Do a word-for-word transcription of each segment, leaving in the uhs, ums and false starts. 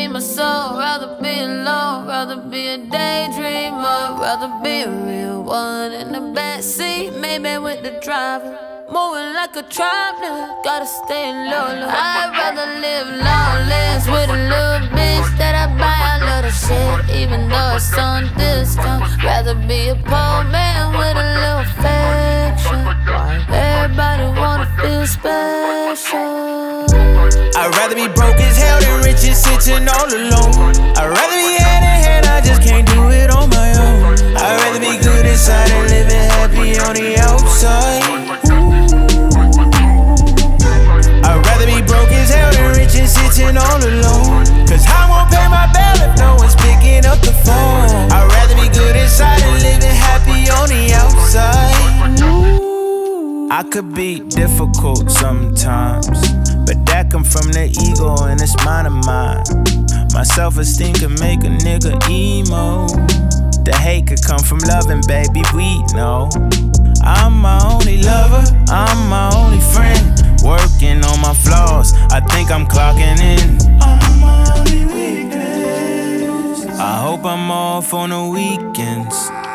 feed my soul. Rather be alone, rather be a daydreamer. Rather be a real one in the backseat, maybe with the driver. Moving like a traveler, gotta stay low, low. I'd rather live lonely with a little bitch that I buy a lot of shit, even though it's on discount. Rather be a poor man with a little affection. Everybody wanna feel special. I'd rather be broke as hell than rich and sitting all alone. I'd rather be hand in hand, I just can't do it on my own. I'd rather be good inside and living happy on the outside. I'd rather be broke as hell than rich and sitting all alone. Cause I won't pay my bill if no one's picking up the phone. I'd rather be good inside and living happy on the outside. I could be difficult sometimes, but that come from the ego and it's mine of mine. My self-esteem can make a nigga emo. The hate could come from loving, baby, we know. I'm my only lover, I'm my only friend. Working on my flaws, I think I'm clocking in. I'm my only weakness. I hope I'm off on the weekends.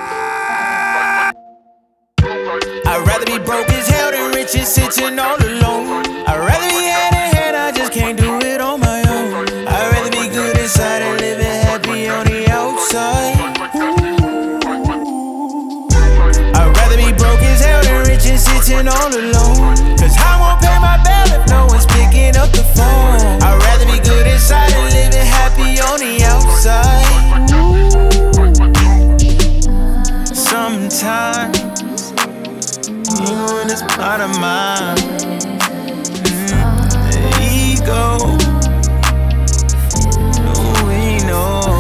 I'd rather be broke as hell than rich and sitting all alone. I'd rather be hand in hand, I just can't do it on my own. I'd rather be good inside and living happy on the outside. I'd rather be broke as hell than rich and sitting all alone. Cause I won't pay my bill if no one's picking up the phone. I'd rather be good inside and living happy on the outside. Sometimes, even when it's part of mine, mm, the ego, no, we know.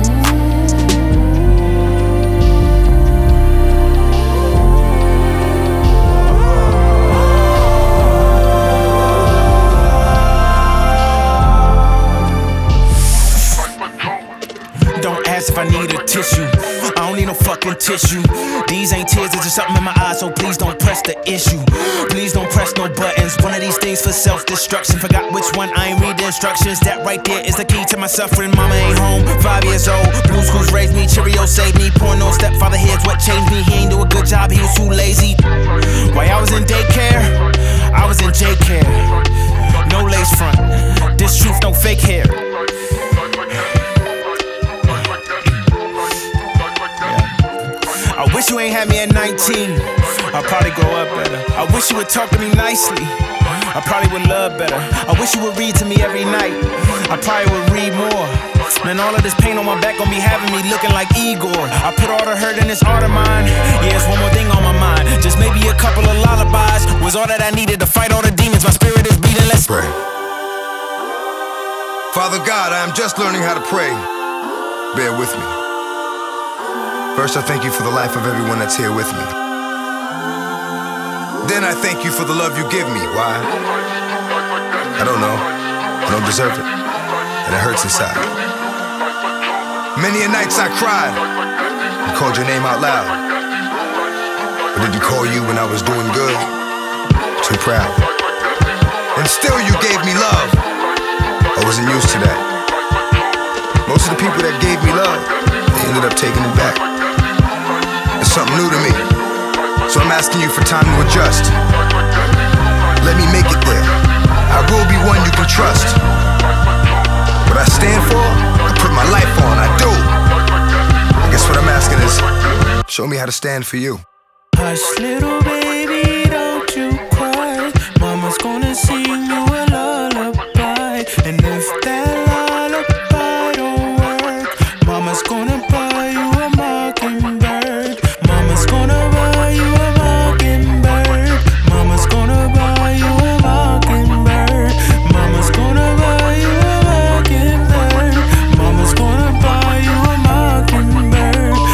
Don't ask if I need a tissue. I don't need no fucking tissue. These ain't tears, it's just something in my eyes, so please don't press the issue. Please don't press no buttons. One of these things for self-destruction. Forgot which one, I ain't read the instructions. That right there is the key to my suffering. Mama ain't home, five years old. Blue schools raised me, Cheerios saved me. Porno stepfather here's what changed me. He ain't do a good job, he was too lazy. While I was in daycare, I was in J care. No lace front, this truth, no fake hair. I wish you ain't had me at nineteen. I'd probably grow up better. I wish you would talk to me nicely. I probably would love better. I wish you would read to me every night. I probably would read more. Man, all of this pain on my back gon' be having me looking like Igor. I put all the hurt in this art of mine. Yeah, it's one more thing on my mind. Just maybe a couple of lullabies was all that I needed to fight all the demons. My spirit is beating, let's pray. Father God, I am just learning how to pray. Bear with me. First, I thank you for the life of everyone that's here with me. Then I thank you for the love you give me. Why? I don't know. I don't deserve it. And it hurts inside. Many a nights I cried and called your name out loud. But did you call you when I was doing good? Too proud. And still you gave me love. I wasn't used to that. Most of the people that gave me love, they ended up taking it back. It's something new to me, so I'm asking you for time to adjust. Let me make it there. I will be one you can trust. What I stand for, I put my life on, I do. I guess what I'm asking is, show me how to stand for you. Hush, little baby.